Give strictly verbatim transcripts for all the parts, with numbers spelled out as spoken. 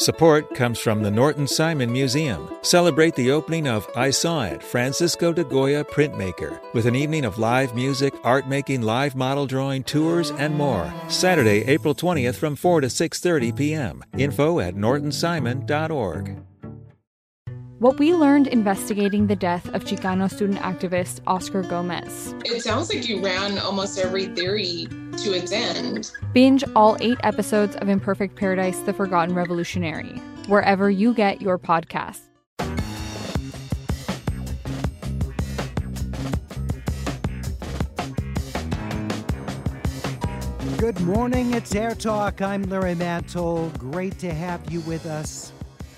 Support comes from the Norton Simon Museum. Celebrate the opening of I Saw It, Francisco de Goya Printmaker, with an evening of live music, art making, live model drawing, tours, and more. Saturday, April twentieth from four to six thirty p.m. Info at norton simon dot org. What we learned investigating the death of Chicano student activist Oscar Gomez. It sounds like you ran almost every theory to its end. Binge all eight episodes of Imperfect Paradise: The Forgotten Revolutionary, wherever you get your podcasts. Good morning, it's Air Talk. I'm Larry Mantle. Great to have you with us.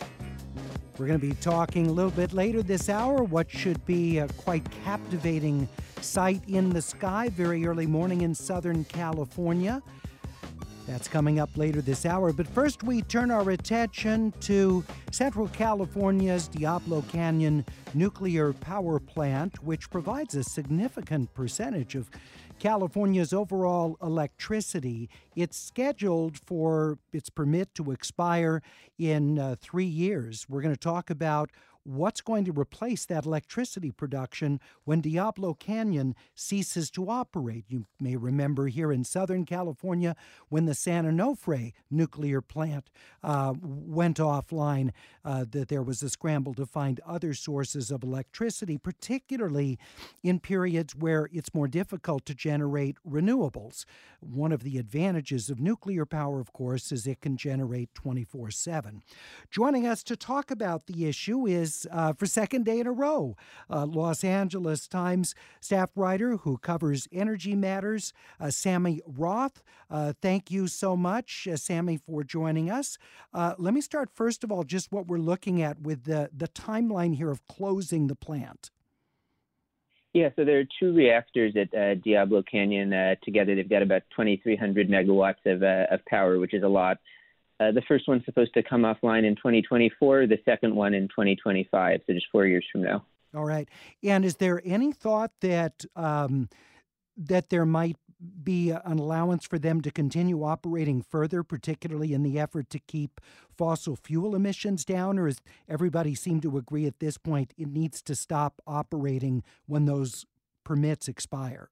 We're going to be talking a little bit later this hour what should be a quite captivating sight in the sky very early morning in Southern California. That's coming up later this hour. But first, we turn our attention to Central California's Diablo Canyon nuclear power plant, which provides a significant percentage of California's overall electricity. It's scheduled for its permit to expire in uh, three years. We're going to talk about what's going to replace that electricity production when Diablo Canyon ceases to operate. You may remember here in Southern California when the San Onofre nuclear plant uh, went offline, uh, that there was a scramble to find other sources of electricity, particularly in periods where it's more difficult to generate renewables. One of the advantages of nuclear power, of course, is it can generate twenty-four seven. Joining us to talk about the issue is Uh, for second day in a row, uh, Los Angeles Times staff writer who covers energy matters, uh, Sammy Roth. Uh, thank you so much, uh, Sammy, for joining us. Uh, let me start, first of all, just what we're looking at with the, the timeline here of closing the plant. Yeah, so there are two reactors at uh, Diablo Canyon. Uh, together, they've got about twenty-three hundred megawatts of, uh, of power, which is a lot. Uh, the first one's supposed to come offline in twenty twenty-four, the second one in twenty twenty-five, so just four years from now. All right. And is there any thought that um, that there might be an allowance for them to continue operating further, particularly in the effort to keep fossil fuel emissions down, or does everybody seem to agree at this point it needs to stop operating when those permits expire?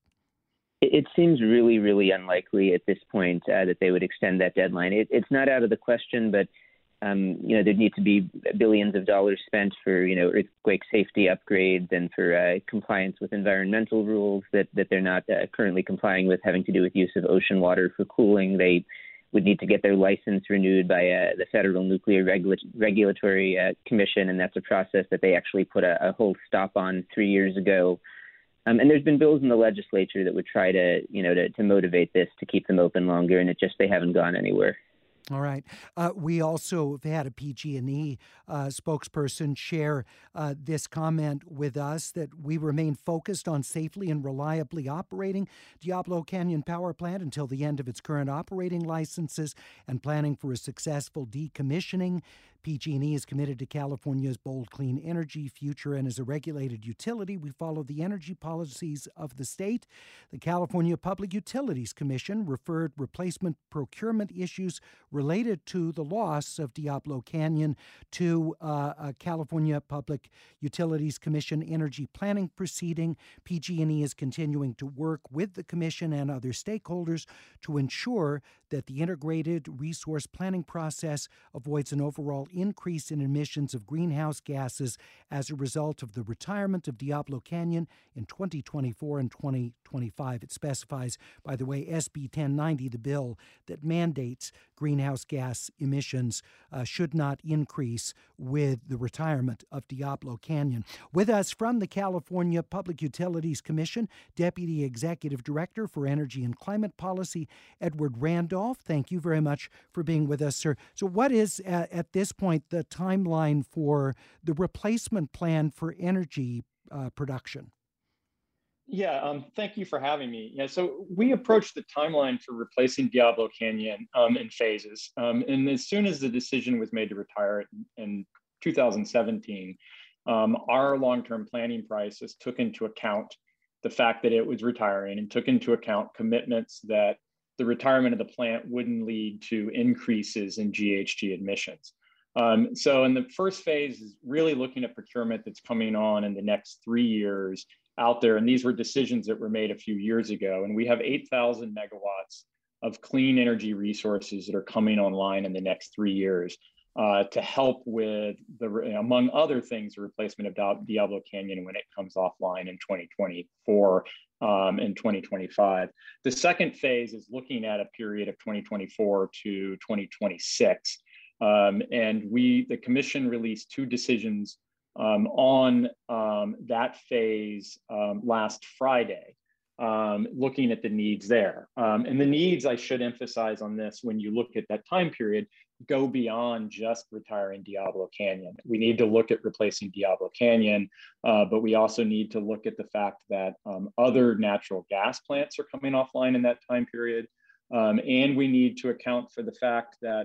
It seems really, really unlikely at this point uh, that they would extend that deadline. It, it's not out of the question, but um, you know, there'd need to be billions of dollars spent for, you know, earthquake safety upgrades and for uh, compliance with environmental rules that, that they're not uh, currently complying with, having to do with use of ocean water for cooling. They would need to get their license renewed by uh, the Federal Nuclear Regula- Regulatory uh, Commission, and that's a process that they actually put a, a whole stop on three years ago. Um, and there's been bills in the legislature that would try to, you know, to, to motivate this, to keep them open longer, and it just, they haven't gone anywhere. All right. Uh, we also have had a P G and E uh, spokesperson share uh, this comment with us that we remain focused on safely and reliably operating Diablo Canyon Power Plant until the end of its current operating licenses and planning for a successful decommissioning. P G and E is committed to California's bold clean energy future, and as a regulated utility, we follow the energy policies of the state. The California Public Utilities Commission referred replacement procurement issues related to the loss of Diablo Canyon to uh, a California Public Utilities Commission energy planning proceeding. P G and E is continuing to work with the commission and other stakeholders to ensure that the integrated resource planning process avoids an overall increase in emissions of greenhouse gases as a result of the retirement of Diablo Canyon in twenty twenty-four and twenty twenty-five. It specifies, by the way, S B ten ninety, the bill that mandates greenhouse gas emissions uh, should not increase with the retirement of Diablo Canyon. With us from the California Public Utilities Commission, Deputy Executive Director for Energy and Climate Policy, Edward Randolph. Thank you very much for being with us, sir. So what is, uh, at this point, the timeline for the replacement plan for energy uh, production? Yeah, um, thank you for having me. Yeah, so we approached the timeline for replacing Diablo Canyon um, in phases. Um, and as soon as the decision was made to retire it in, in two thousand seventeen, um, our long-term planning process took into account the fact that it was retiring and took into account commitments that the retirement of the plant wouldn't lead to increases in G H G emissions. Um, so in the first phase is really looking at procurement that's coming on in the next three years out there. And these were decisions that were made a few years ago. And we have eight thousand megawatts of clean energy resources that are coming online in the next three years uh, to help with, the, among other things, the replacement of Diablo Canyon when it comes offline in twenty twenty-four um, and twenty twenty-five. The second phase is looking at a period of twenty twenty-four to twenty twenty-six. Um, and we, the commission released two decisions um, on um, that phase um, last Friday, um, looking at the needs there. Um, and the needs, I should emphasize on this, when you look at that time period, go beyond just retiring Diablo Canyon. We need to look at replacing Diablo Canyon, uh, but we also need to look at the fact that um, other natural gas plants are coming offline in that time period. Um, and we need to account for the fact that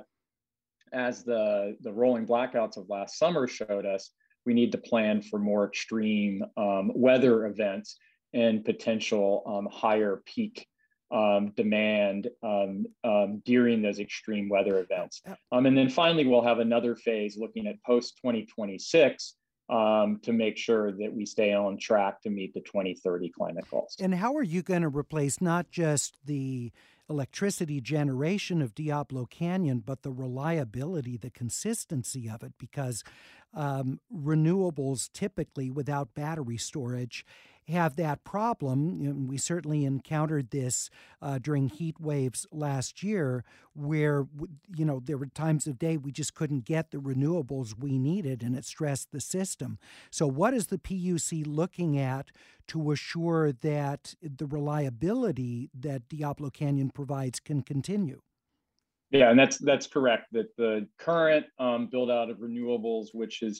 as the, the rolling blackouts of last summer showed us, we need to plan for more extreme um, weather events and potential um, higher peak um, demand um, um, during those extreme weather events. Um, and then finally, we'll have another phase looking at post twenty twenty-six um, to make sure that we stay on track to meet the twenty thirty climate goals. And how are you going to replace not just the electricity generation of Diablo Canyon, but the reliability, the consistency of it? Because um, renewables typically without battery storage have that problem. You know, we certainly encountered this uh, during heat waves last year where, you know, there were times of day we just couldn't get the renewables we needed, and it stressed the system. So what is the P U C looking at to assure that the reliability that Diablo Canyon provides can continue? Yeah, and that's that's correct, that the current um, build out of renewables, which has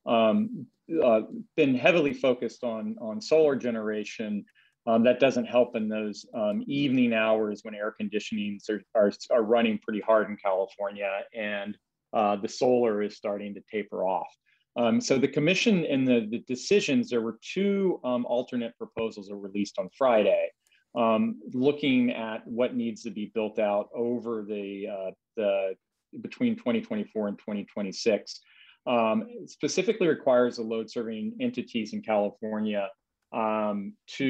um, uh, been heavily focused on, on solar generation, um, that doesn't help in those um, evening hours when air conditionings are, are, are running pretty hard in California, and uh, the solar is starting to taper off. Um, so the commission and the, the decisions, there were two um, alternate proposals that were released on Friday, um, looking at what needs to be built out over the, uh, the between twenty twenty-four and twenty twenty-six. Um, specifically requires the load serving entities in California um,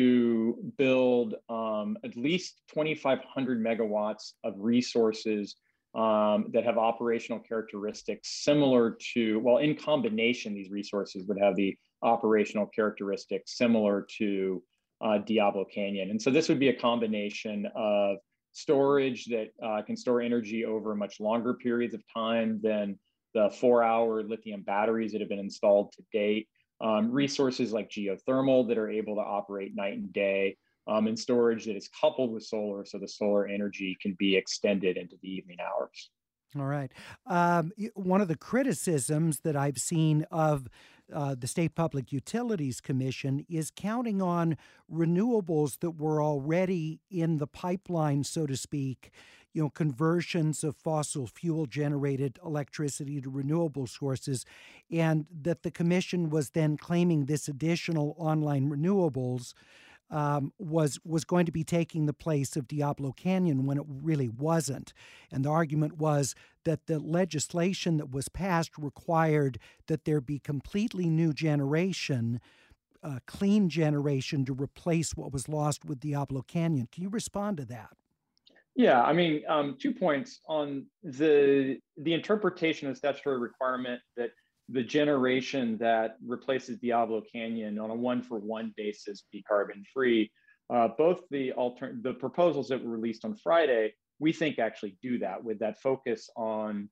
to build um, at least twenty-five hundred megawatts of resources um, that have operational characteristics similar to, well, in combination, these resources would have the operational characteristics similar to uh, Diablo Canyon. And so this would be a combination of storage that uh, can store energy over much longer periods of time than the four-hour lithium batteries that have been installed to date, um, resources like geothermal that are able to operate night and day, um, and storage that is coupled with solar, so the solar energy can be extended into the evening hours. All right. Um, one of the criticisms that I've seen of uh, the State Public Utilities Commission is counting on renewables that were already in the pipeline, so to speak, you know, conversions of fossil fuel generated electricity to renewable sources, and that the commission was then claiming this additional online renewables um, was was going to be taking the place of Diablo Canyon when it really wasn't. And the argument was that the legislation that was passed required that there be completely new generation, uh, clean generation to replace what was lost with Diablo Canyon. Can you respond to that? Yeah, I mean, um, two points on the the interpretation of the statutory requirement that the generation that replaces Diablo Canyon on a one-for-one basis be carbon-free. Uh, both the alter the proposals that were released on Friday, we think actually do that, with that focus on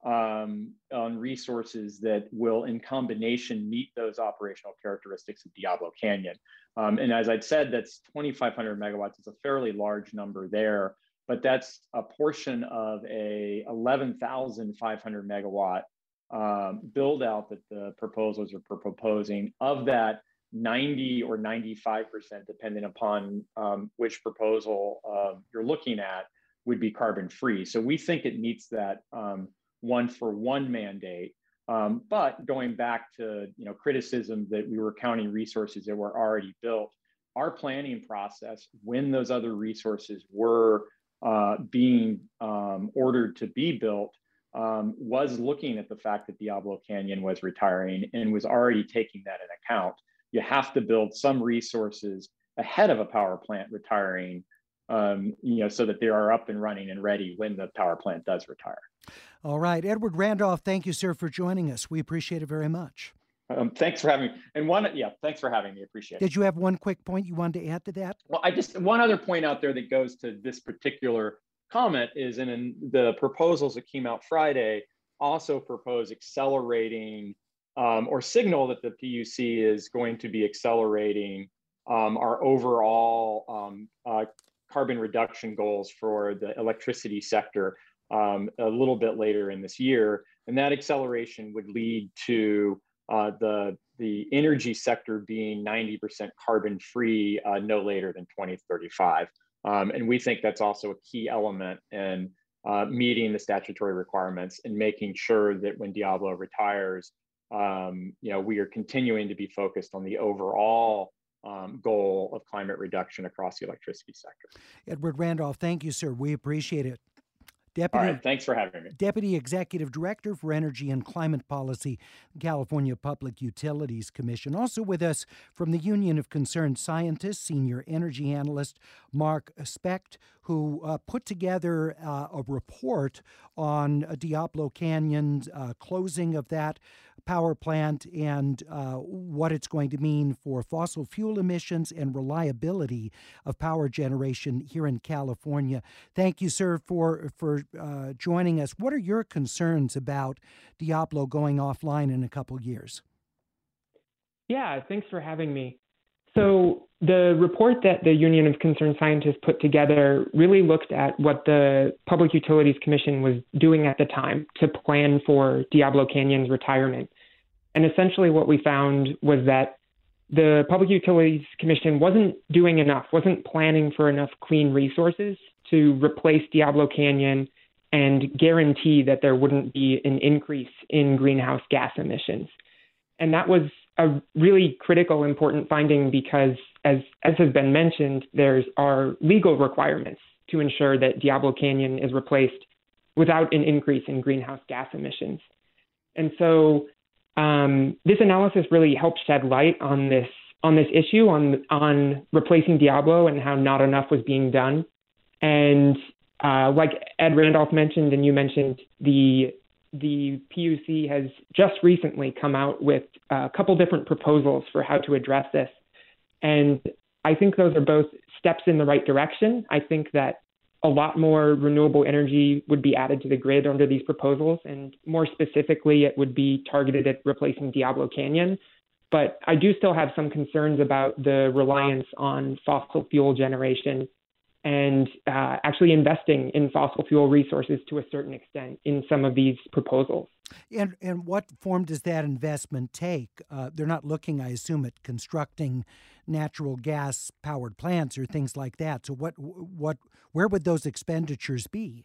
um, on resources that will, in combination, meet those operational characteristics of Diablo Canyon. Um, and as I'd said, that's twenty-five hundred megawatts. It's a fairly large number there, but that's a portion of a eleven thousand five hundred megawatt um, build out that the proposals are proposing. Of that, ninety or ninety-five percent, depending upon um, which proposal uh, you're looking at, would be carbon free. So we think it meets that um, one for one mandate. Um, but going back to you know criticism that we were counting resources that were already built, our planning process, when those other resources were uh, being um, ordered to be built, um, was looking at the fact that Diablo Canyon was retiring and was already taking that into account. You have to build some resources ahead of a power plant retiring, um, you know, so that they are up and running and ready when the power plant does retire. All right. Edward Randolph, thank you, sir, for joining us. We appreciate it very much. Um, thanks for having me. And one, yeah, thanks for having me. Appreciate it. Did you have one quick point you wanted to add to that? Well, I just, one other point out there that goes to this particular comment is in, in the proposals that came out Friday also propose accelerating um, or signal that the P U C is going to be accelerating um, our overall um, uh, carbon reduction goals for the electricity sector um, a little bit later in this year. And that acceleration would lead to uh, the, the energy sector being ninety percent carbon free uh, no later than twenty thirty-five. Um, and we think that's also a key element in uh, meeting the statutory requirements and making sure that when Diablo retires, um, you know, we are continuing to be focused on the overall um, goal of climate reduction across the electricity sector. Edward Randolph, thank you, sir. We appreciate it. Deputy, All right, thanks for having me. Deputy Executive Director for Energy and Climate Policy, California Public Utilities Commission. Also with us from the Union of Concerned Scientists, Senior Energy Analyst Mark Specht, who uh, put together uh, a report on uh, Diablo Canyon's uh, closing of that power plant and uh, what it's going to mean for fossil fuel emissions and reliability of power generation here in California. Thank you, sir, for for uh, joining us. What are your concerns about Diablo going offline in a couple years? Yeah, thanks for having me. So the report that the Union of Concerned Scientists put together really looked at what the Public Utilities Commission was doing at the time to plan for Diablo Canyon's retirement. And essentially what we found was that the Public Utilities Commission wasn't doing enough, wasn't planning for enough clean resources to replace Diablo Canyon and guarantee that there wouldn't be an increase in greenhouse gas emissions. And that was a really critical, important finding because, as, as has been mentioned, there's are legal requirements to ensure that Diablo Canyon is replaced without an increase in greenhouse gas emissions. And so um, this analysis really helped shed light on this on this issue, on on replacing Diablo and how not enough was being done. And uh, like Ed Randolph mentioned, and you mentioned, the the P U C has just recently come out with a couple different proposals for how to address this. And I think those are both steps in the right direction. I think that a lot more renewable energy would be added to the grid under these proposals. And more specifically, it would be targeted at replacing Diablo Canyon. But I do still have some concerns about the reliance on fossil fuel generation and uh, actually investing in fossil fuel resources to a certain extent in some of these proposals. And and what form does that investment take? Uh, they're not looking, I assume, at constructing natural gas powered plants or things like that. So what what where would those expenditures be?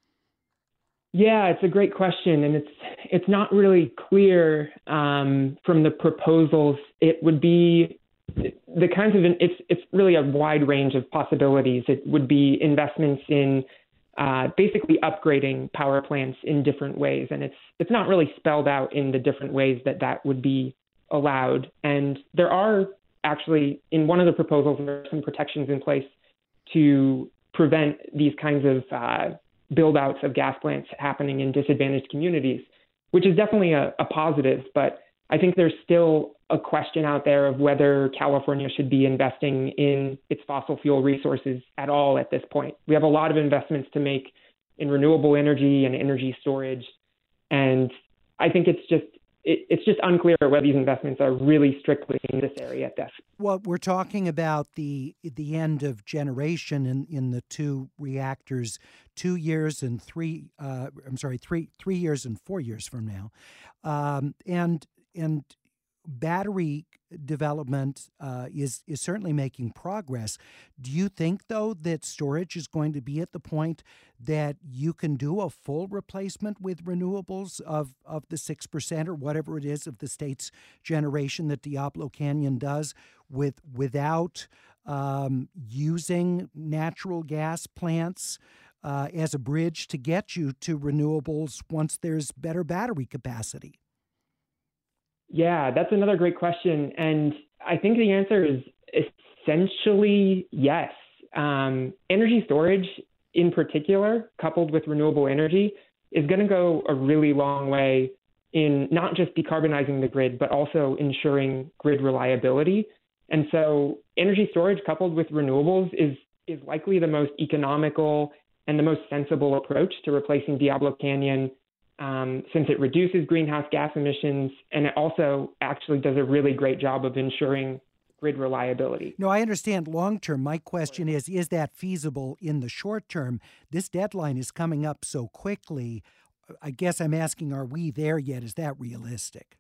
Yeah, it's a great question, and it's it's not really clear um, from the proposals. It would be the kinds of it's it's really a wide range of possibilities. It would be investments in uh, basically upgrading power plants in different ways, and it's it's not really spelled out in the different ways that that would be allowed. And there are actually in one of the proposals there are some protections in place to prevent these kinds of uh, build outs of gas plants happening in disadvantaged communities, which is definitely a, a positive. But I think there's still a question out there of whether California should be investing in its fossil fuel resources at all at this point. We have a lot of investments to make in renewable energy and energy storage. And I think it's just it, it's just unclear whether these investments are really strictly in this area at this. Well, we're talking about the the end of generation in, in the two reactors, two years and three. Uh, I'm sorry, three three years and four years from now, um, and and battery development uh, is is certainly making progress. Do you think, though, that storage is going to be at the point that you can do a full replacement with renewables of, of the six percent or whatever it is of the state's generation that Diablo Canyon does with without um, using natural gas plants uh, as a bridge to get you to renewables once there's better battery capacity? Yeah, that's another great question. And I think the answer is essentially yes. Um, energy storage in particular, coupled with renewable energy, is going to go a really long way in not just decarbonizing the grid, but also ensuring grid reliability. And so energy storage coupled with renewables is, is likely the most economical and the most sensible approach to replacing Diablo Canyon, um, since it reduces greenhouse gas emissions, and it also actually does a really great job of ensuring grid reliability. No, I understand long term. My question is, is that feasible in the short term? This deadline is coming up so quickly. I guess I'm asking, are we there yet? Is that realistic?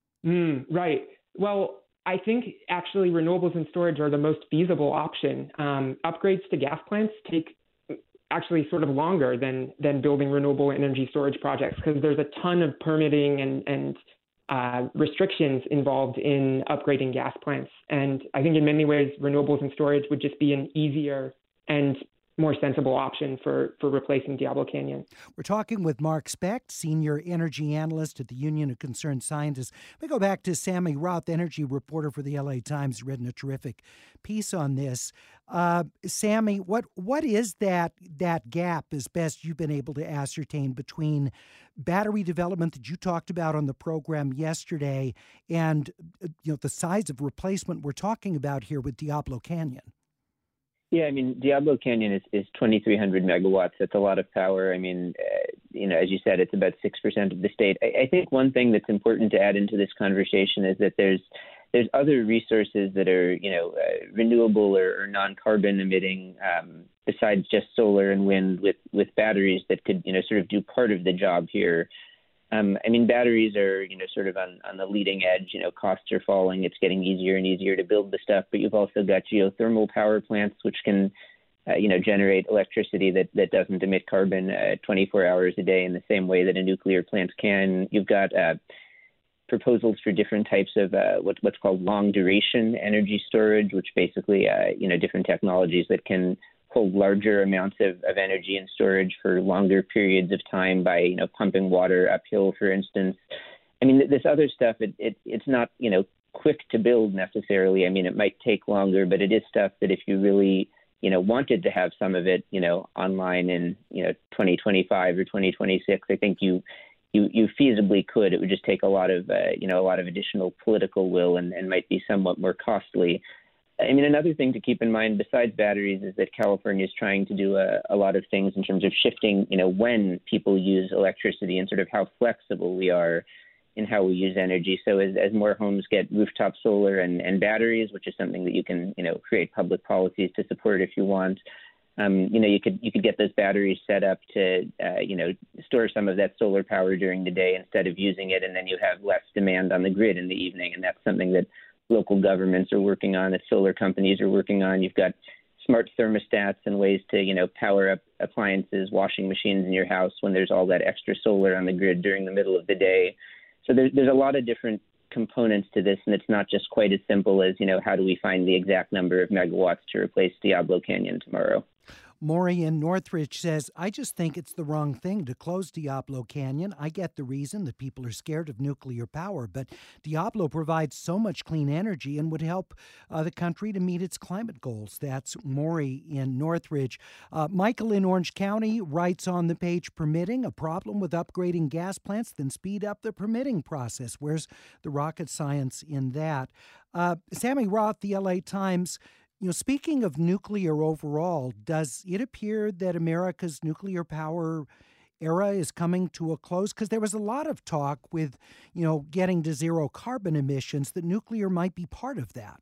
Mm, right. Well, I think actually renewables and storage are the most feasible option. Um, upgrades to gas plants take actually sort of longer than than building renewable energy storage projects because there's a ton of permitting and, and uh, restrictions involved in upgrading gas plants. And I think in many ways, renewables and storage would just be an easier and more sensible option for, for replacing Diablo Canyon. We're talking with Mark Specht, Senior Energy Analyst at the Union of Concerned Scientists. Let me go back to Sammy Roth, energy reporter for the L A Times, written a terrific piece on this. Uh, Sammy, what what is that that gap, as best you've been able to ascertain, between battery development that you talked about on the program yesterday and you know the size of replacement we're talking about here with Diablo Canyon? Yeah, I mean, Diablo Canyon is, is twenty-three hundred megawatts. That's a lot of power. I mean, uh, you know, as you said, it's about six percent of the state. I, I think one thing that's important to add into this conversation is that there's there's other resources that are, you know, uh, renewable or, or non-carbon emitting um, besides just solar and wind with, with batteries that could, you know, sort of do part of the job here. Um, I mean, batteries are, you know, sort of on, on the leading edge. You know, costs are falling. It's getting easier and easier to build the stuff. But you've also got geothermal power plants, which can, uh, you know, generate electricity that, that doesn't emit carbon uh, twenty-four hours a day in the same way that a nuclear plant can. You've got uh, proposals for different types of uh, what, what's called long duration energy storage, which basically, uh, you know, different technologies that can hold larger amounts of, of energy in storage for longer periods of time by, you know, pumping water uphill, for instance. I mean, this other stuff, it, it it's not, you know, quick to build necessarily. I mean, it might take longer, but it is stuff that if you really, you know, wanted to have some of it, you know, online in, you know, twenty twenty-five or twenty twenty-six, I think you you you feasibly could. It would just take a lot of, uh, you know, a lot of additional political will and, and might be somewhat more costly. I mean, another thing to keep in mind besides batteries is that California is trying to do a, a lot of things in terms of shifting, you know, when people use electricity and sort of how flexible we are in how we use energy. So as, as more homes get rooftop solar and, and batteries, which is something that you can, you know, create public policies to support if you want, um, you know, you could you could get those batteries set up to, uh, you know, store some of that solar power during the day instead of using it, and then you have less demand on the grid in the evening. And that's something that local governments are working on, that solar companies are working on. You've got smart thermostats and ways to, you know, power up appliances, washing machines in your house when there's all that extra solar on the grid during the middle of the day. So there's, there's a lot of different components to this, and it's not just quite as simple as, you know, how do we find the exact number of megawatts to replace Diablo Canyon tomorrow. Maury in Northridge says, I just think it's the wrong thing to close Diablo Canyon. I get the reason that people are scared of nuclear power, but Diablo provides so much clean energy and would help uh, the country to meet its climate goals. That's Maury in Northridge. Uh, Michael in Orange County writes on the page, permitting a problem with upgrading gas plants, then speed up the permitting process. Where's the rocket science in that? Uh, Sammy Roth, the L A Times. You know, speaking of nuclear overall, does it appear that America's nuclear power era is coming to a close? Because there was a lot of talk with, you know, getting to zero carbon emissions that nuclear might be part of that.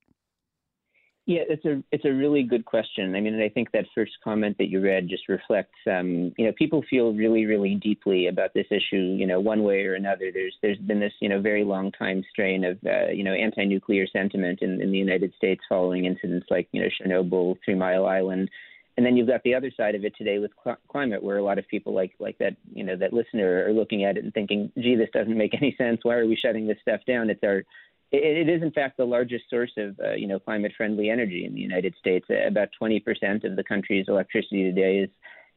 Yeah, it's a it's a really good question. I mean, I think that first comment that you read just reflects, um, you know, people feel really, really deeply about this issue, you know, one way or another. There's there's been this, you know, very long time strain of, uh, you know, anti-nuclear sentiment in, in the United States following incidents like, you know, Chernobyl, Three Mile Island. And then you've got the other side of it today with cl- climate, where a lot of people like like that, you know, that listener are looking at it and thinking, gee, this doesn't make any sense. Why are we shutting this stuff down? It's our It, it is, in fact, the largest source of, uh, you know, climate-friendly energy in the United States. Uh, about twenty percent of the country's electricity today is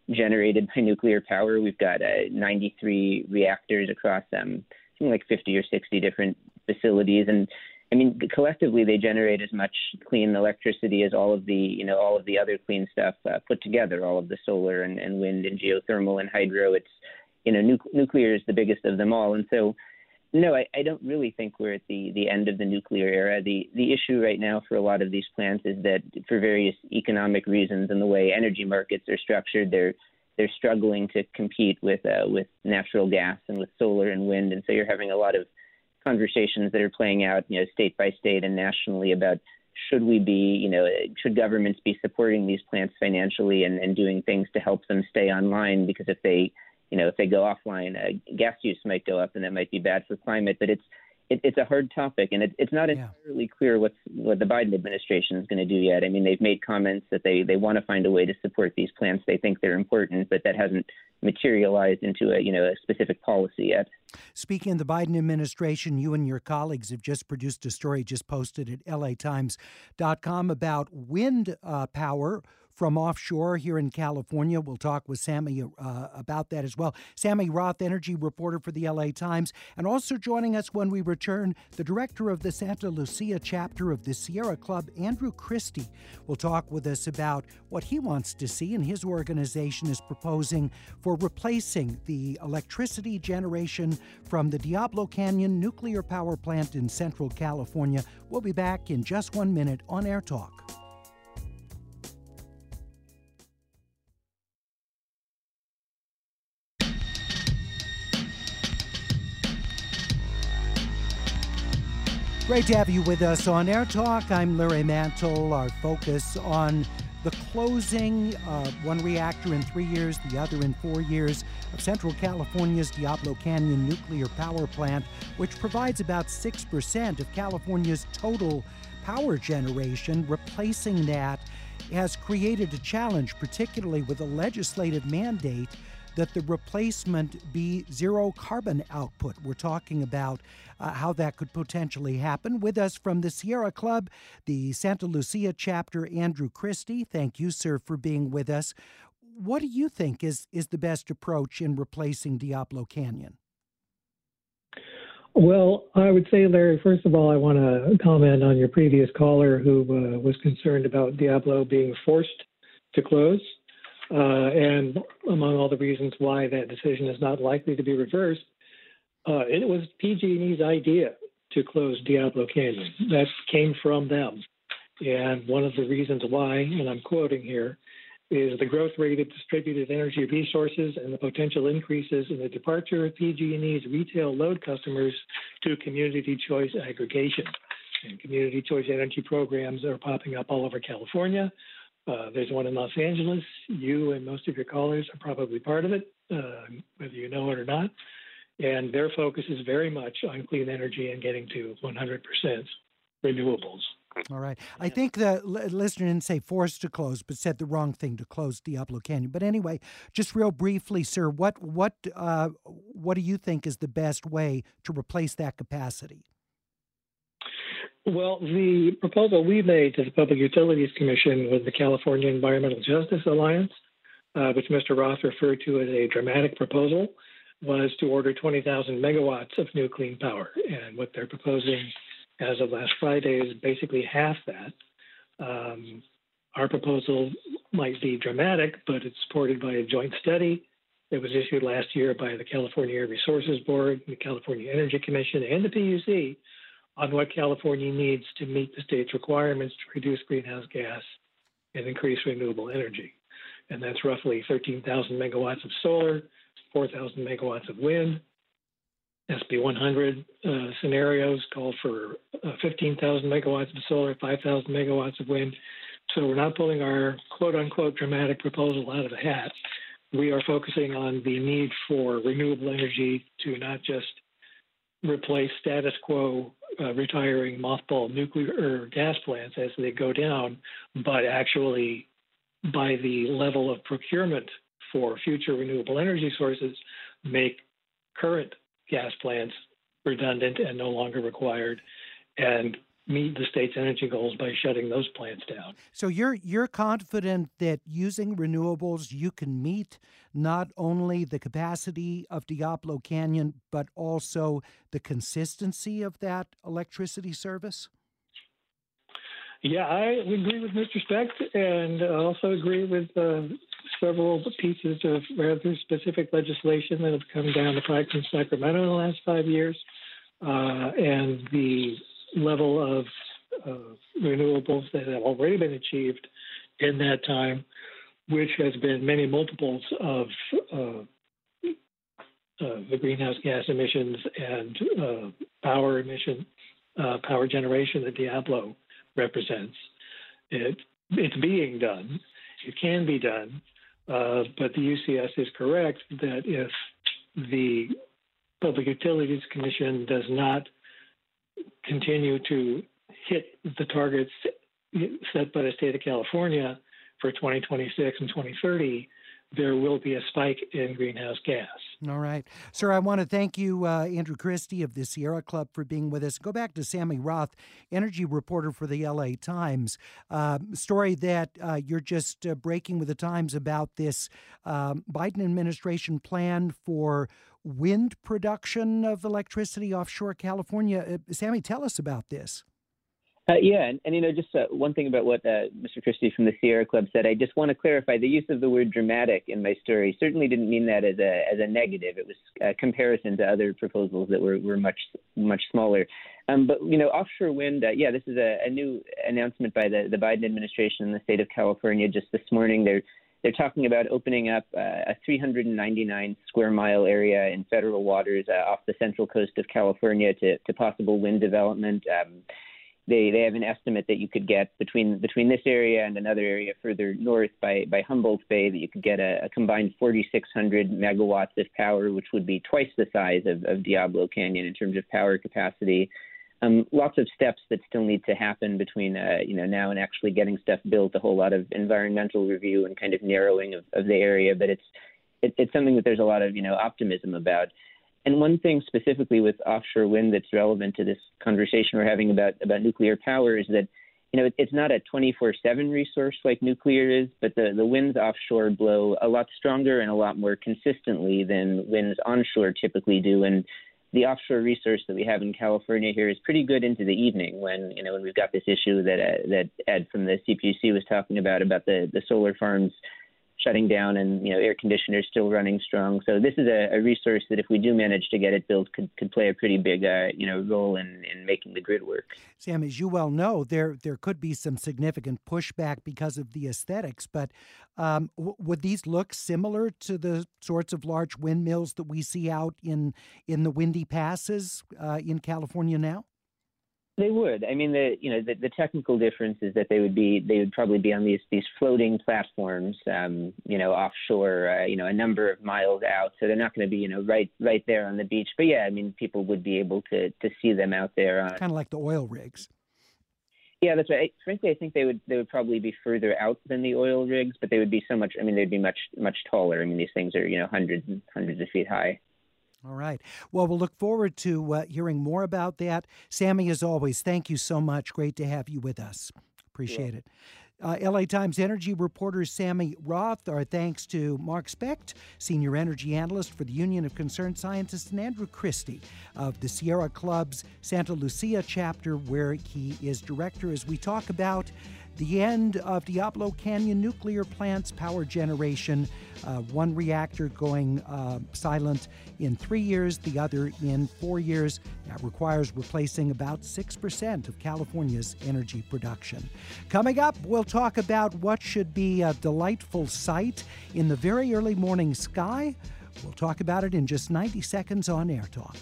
generated by nuclear power. We've got uh, ninety-three reactors across um, something like fifty or sixty different facilities, and I mean collectively they generate as much clean electricity as all of the you know all of the other clean stuff uh, put together, all of the solar and, and wind and geothermal and hydro. It's you know nu- nuclear is the biggest of them all, and so. No, I, I don't really think we're at the, the end of the nuclear era. The the issue right now for a lot of these plants is that for various economic reasons and the way energy markets are structured, they're they're struggling to compete with uh, with natural gas and with solar and wind. And so you're having a lot of conversations that are playing out, you know, state by state and nationally about should we be, you know, should governments be supporting these plants financially and, and doing things to help them stay online? Because if they You know, if they go offline, uh, gas use might go up, and that might be bad for climate. But it's it, it's a hard topic, and it, it's not entirely yeah. clear what's, what the Biden administration is going to do yet. I mean, they've made comments that they, they want to find a way to support these plants. They think they're important, but that hasn't materialized into a you know a specific policy yet. Speaking of the Biden administration, you and your colleagues have just produced a story just posted at L A Times dot com about wind uh, power from offshore here in California. We'll talk with Sammy uh, about that as well. Sammy Roth, energy reporter for the L A Times. And also joining us when we return, the director of the Santa Lucia chapter of the Sierra Club, Andrew Christie, will talk with us about what he wants to see and his organization is proposing for replacing the electricity generation from the Diablo Canyon nuclear power plant in Central California. We'll be back in just one minute on Air Talk. Great to have you with us on Air Talk. I'm Larry Mantle. Our focus on the closing, uh, one reactor in three years, the other in four years, of Central California's Diablo Canyon nuclear power plant, which provides about six percent of California's total power generation. Replacing that has created a challenge, particularly with a legislative mandate that the replacement be zero carbon output. We're talking about uh, how that could potentially happen. With us from the Sierra Club, the Santa Lucia chapter, Andrew Christie. Thank you, sir, for being with us. What do you think is, is the best approach in replacing Diablo Canyon? Well, I would say, Larry, first of all, I want to comment on your previous caller who uh, was concerned about Diablo being forced to close. Uh, and among all the reasons why that decision is not likely to be reversed, uh, it was P G and E's idea to close Diablo Canyon. That came from them. And one of the reasons why, and I'm quoting here, is the growth rate of distributed energy resources and the potential increases in the departure of P G and E's retail load customers to community choice aggregation. And community choice energy programs are popping up all over California. Uh, there's one in Los Angeles. You and most of your callers are probably part of it, uh, whether you know it or not. And their focus is very much on clean energy and getting to one hundred percent renewables. All right. I think the listener didn't say forced to close, but said the wrong thing, to close Diablo Canyon. But anyway, just real briefly, sir, what what uh, what do you think is the best way to replace that capacity? Well, the proposal we made to the Public Utilities Commission with the California Environmental Justice Alliance, uh, which Mister Roth referred to as a dramatic proposal, was to order twenty thousand megawatts of new clean power. And what they're proposing as of last Friday is basically half that. Um, our proposal might be dramatic, but it's supported by a joint study that was issued last year by the California Air Resources Board, the California Energy Commission, and the P U C on what California needs to meet the state's requirements to reduce greenhouse gas and increase renewable energy. And that's roughly thirteen thousand megawatts of solar, four thousand megawatts of wind. S B one hundred uh, scenarios call for uh, fifteen thousand megawatts of solar, five thousand megawatts of wind. So we're not pulling our quote-unquote dramatic proposal out of the hat. We are focusing on the need for renewable energy to not just replace status quo uh, retiring mothball nuclear or gas plants as they go down, but actually by the level of procurement for future renewable energy sources, make current gas plants redundant and no longer required, and meet the state's energy goals by shutting those plants down. So you're you're confident that using renewables, you can meet not only the capacity of Diablo Canyon, but also the consistency of that electricity service? Yeah, I agree with Mister Specht, and I also agree with uh, several pieces of rather specific legislation that have come down the pike from Sacramento in the last five years, uh, and the level of uh, renewables that have already been achieved in that time, which has been many multiples of uh, uh, the greenhouse gas emissions and uh, power emission, uh, power generation that Diablo represents. It, it's being done. It can be done. Uh, but the U C S is correct that if the Public Utilities Commission does not continue to hit the targets set by the state of California for twenty twenty-six and twenty thirty, there will be a spike in greenhouse gas. All right. Sir, I want to thank you, uh, Andrew Christie of the Sierra Club, for being with us. Go back to Sammy Roth, energy reporter for the L A Times. Uh, story that uh, you're just uh, breaking with the Times about this um, Biden administration plan for wind production of electricity offshore California. Uh, Sammy, tell us about this. Uh, yeah, and, and, you know, just uh, one thing about what uh, Mister Christie from the Sierra Club said, I just want to clarify the use of the word dramatic in my story certainly didn't mean that as a as a negative. It was a comparison to other proposals that were, were much, much smaller. Um, but, you know, offshore wind, uh, yeah, this is a, a new announcement by the, the Biden administration in the state of California just this morning. They're They're talking about opening up uh, a three hundred ninety-nine square mile area in federal waters uh, off the central coast of California to, to possible wind development. Um, They they have an estimate that you could get between between this area and another area further north by, by Humboldt Bay that you could get a, a combined forty-six hundred megawatts of power, which would be twice the size of, of Diablo Canyon in terms of power capacity. Um, lots of steps that still need to happen between uh, you know now and actually getting stuff built. A whole lot of environmental review and kind of narrowing of, of the area, but it's it, it's something that there's a lot of you know optimism about. And one thing specifically with offshore wind that's relevant to this conversation we're having about, about nuclear power is that, you know, it, it's not a twenty-four seven resource like nuclear is, but the, the winds offshore blow a lot stronger and a lot more consistently than winds onshore typically do. And the offshore resource that we have in California here is pretty good into the evening when, you know, when we've got this issue that uh, that Ed from the C P U C was talking about, about the, the solar farms shutting down and, you know, air conditioners still running strong. So this is a, a resource that if we do manage to get it built could, could play a pretty big, uh, you know, role in, in making the grid work. Sam, as you well know, there there could be some significant pushback because of the aesthetics, but um, w- would these look similar to the sorts of large windmills that we see out in, in the windy passes uh, in California now? They would. I mean, the you know the, the technical difference is that they would be they would probably be on these these floating platforms, um, you know, offshore, uh, you know, a number of miles out. So they're not going to be you know right right there on the beach. But yeah, I mean, people would be able to to see them out there. On, kind of like the oil rigs. Yeah, that's right. Frankly, I think they would they would probably be further out than the oil rigs, but they would be so much. I mean, they'd be much much taller. I mean, these things are you know hundreds and hundreds of feet high. All right. Well, we'll look forward to uh, hearing more about that. Sammy, as always, thank you so much. Great to have you with us. Appreciate yeah. it. Uh, L A Times energy reporter Sammy Roth. Our thanks to Mark Specht, senior energy analyst for the Union of Concerned Scientists, and Andrew Christie of the Sierra Club's Santa Lucia chapter, where he is director, as we talk about the end of Diablo Canyon nuclear plant's power generation. Uh, one reactor going uh, silent in three years, the other in four years. That requires replacing about six percent of California's energy production. Coming up, we'll talk about what should be a delightful sight in the very early morning sky. We'll talk about it in just ninety seconds on Air Talk.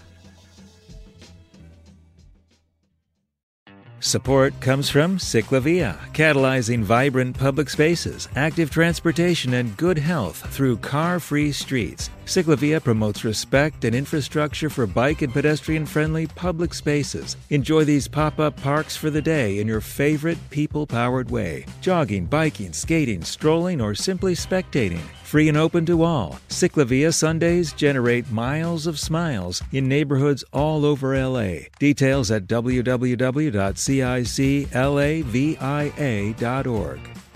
Support comes from Ciclavia, catalyzing vibrant public spaces, active transportation, and good health through car-free streets. Ciclavia promotes respect and infrastructure for bike and pedestrian-friendly public spaces. Enjoy these pop-up parks for the day in your favorite people-powered way. Jogging, biking, skating, strolling, or simply spectating. Free and open to all. Ciclavia Sundays generate miles of smiles in neighborhoods all over L A. Details at w w w dot ciclavia dot org.